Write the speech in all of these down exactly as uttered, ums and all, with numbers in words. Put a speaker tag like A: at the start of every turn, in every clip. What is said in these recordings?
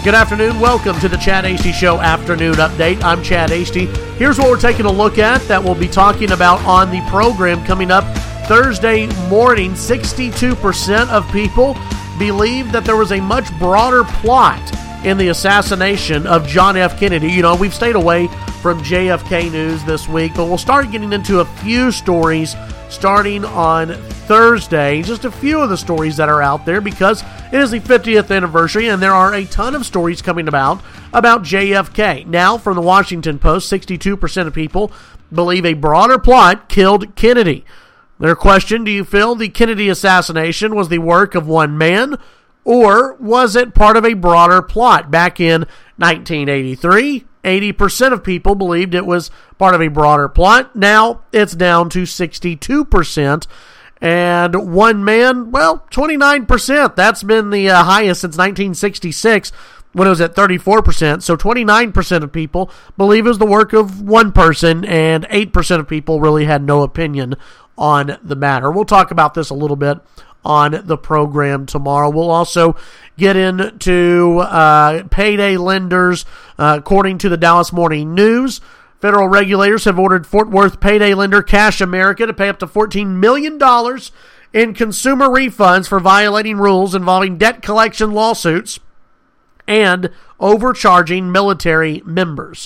A: Good afternoon. Welcome to the Chad Hasty Show Afternoon Update. I'm Chad Hasty. Here's what we're taking a look at that we'll be talking about on the program coming up Thursday morning. sixty-two percent of people believe that there was a much broader plot in the assassination of John F. Kennedy. You know, we've stayed away from J F K news this week, but we'll start getting into a few stories starting on Thursday. Just a few of the stories that are out there because it is the fiftieth anniversary and there are a ton of stories coming about about J F K. Now, from the Washington Post, sixty-two percent of people believe a broader plot killed Kennedy. Their question: do you feel the Kennedy assassination was the work of one man, or was it part of a broader plot? Back in nineteen eighty-three, eighty percent of people believed it was part of a broader plot. Now it's down to sixty-two percent. And one man, well, twenty-nine percent. That's been the uh, highest since nineteen sixty-six when it was at thirty-four percent. So twenty-nine percent of people believe it was the work of one person, and eight percent of people really had no opinion on the matter. We'll talk about this a little bit on the program tomorrow. We'll also get into uh, payday lenders. Uh, according to the Dallas Morning News, federal regulators have ordered Fort Worth payday lender Cash America to pay up to fourteen million dollars in consumer refunds for violating rules involving debt collection lawsuits and overcharging military members.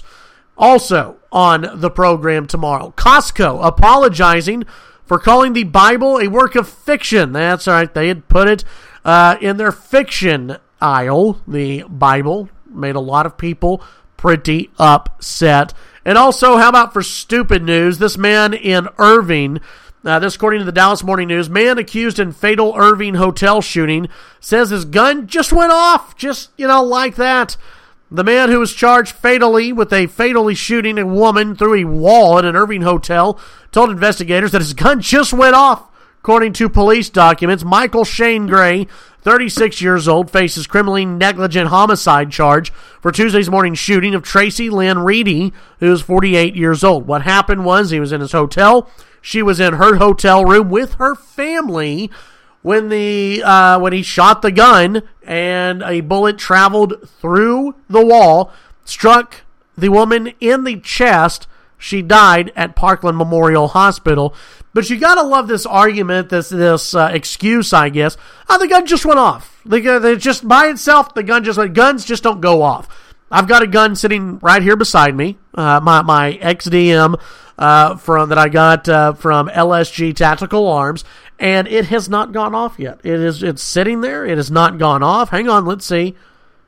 A: Also on the program tomorrow, Costco apologizing for calling the Bible a work of fiction. That's right, they had put it uh, in their fiction aisle. The Bible made a lot of people pretty upset. And also, how about for stupid news? This man in Irving, uh, this according to the Dallas Morning News, man accused in fatal Irving hotel shooting says his gun just went off, just, you know, like that. The man who was charged fatally with a fatally shooting a woman through a wall at an Irving hotel told investigators that his gun just went off. According to police documents, Michael Shane Gray, thirty-six years old, faces criminally negligent homicide charge for Tuesday's morning shooting of Tracy Lynn Reedy, who is forty-eight years old. What happened was he was in his hotel. She was in her hotel room with her family when the uh, when he shot the gun, and a bullet traveled through the wall, struck the woman in the chest. She died at Parkland Memorial Hospital. But you gotta love this argument, this this uh, excuse, I guess. Oh, the gun just went off. The gun, just by itself, the gun just went. Guns just don't go off. I've got a gun sitting right here beside me. Uh, my my X D M uh, from that I got uh, from L S G Tactical Arms, and it has not gone off yet. It is it's sitting there. It has not gone off. Hang on, let's see.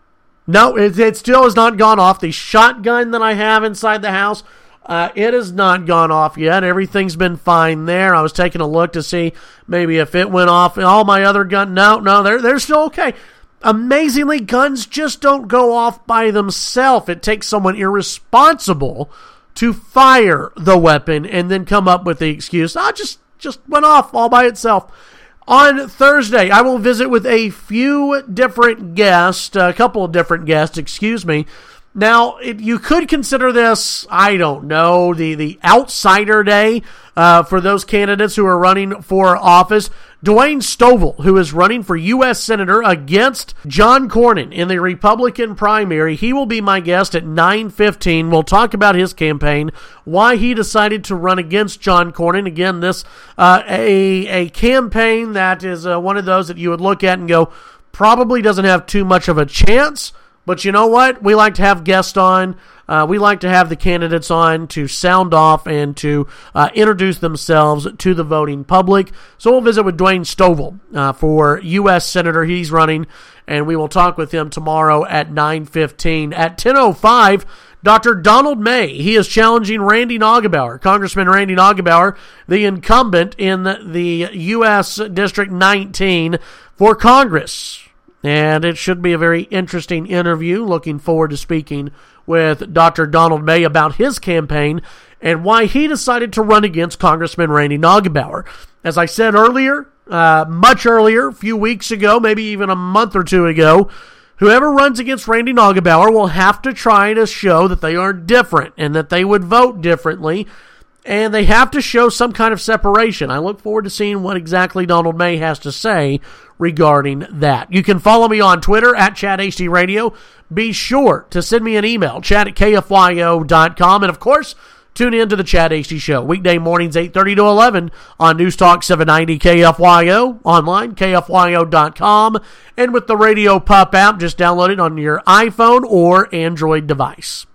A: No, it, it still has not gone off. The shotgun that I have inside the house, Uh, it has not gone off yet. Everything's been fine there. I was taking a look to see maybe if it went off. All my other guns, no, no, they're, they're still okay. Amazingly, guns just don't go off by themselves. It takes someone irresponsible to fire the weapon and then come up with the excuse, I oh, just, just went off all by itself. On Thursday, I will visit with a few different guests, a couple of different guests, excuse me. Now, it, you could consider this, I don't know, the, the outsider day uh, for those candidates who are running for office. Dwayne Stovall, who is running for U S Senator against John Cornyn in the Republican primary, he will be my guest at nine fifteen. We'll talk about his campaign, why he decided to run against John Cornyn. Again, this uh, a, a campaign that is uh, one of those that you would look at and go, probably doesn't have too much of a chance. But you know what? We like to have guests on. Uh, we like to have the candidates on to sound off and to uh, introduce themselves to the voting public. So we'll visit with Dwayne Stovall uh, for U S Senator. He's running, and we will talk with him tomorrow at nine fifteen. At ten oh five, Doctor Donald May. He is challenging Randy Neugebauer, Congressman Randy Neugebauer, the incumbent in the U S District nineteen for Congress. And it should be a very interesting interview. Looking forward to speaking with Doctor Donald May about his campaign and why he decided to run against Congressman Randy Neugebauer. As I said earlier, uh, much earlier, a few weeks ago, maybe even a month or two ago, whoever runs against Randy Neugebauer will have to try to show that they are different and that they would vote differently And they have to show some kind of separation. I look forward to seeing what exactly Donald May has to say regarding that. You can follow me on Twitter at Chad H D Radio. Be sure to send me an email, chad at K F Y O dot com. And, of course, tune in to the Chad H D Show, weekday mornings eight thirty to eleven on News Talk seven ninety K F Y O, online, K F Y O dot com, and with the Radio Pup app, just download it on your iPhone or Android device.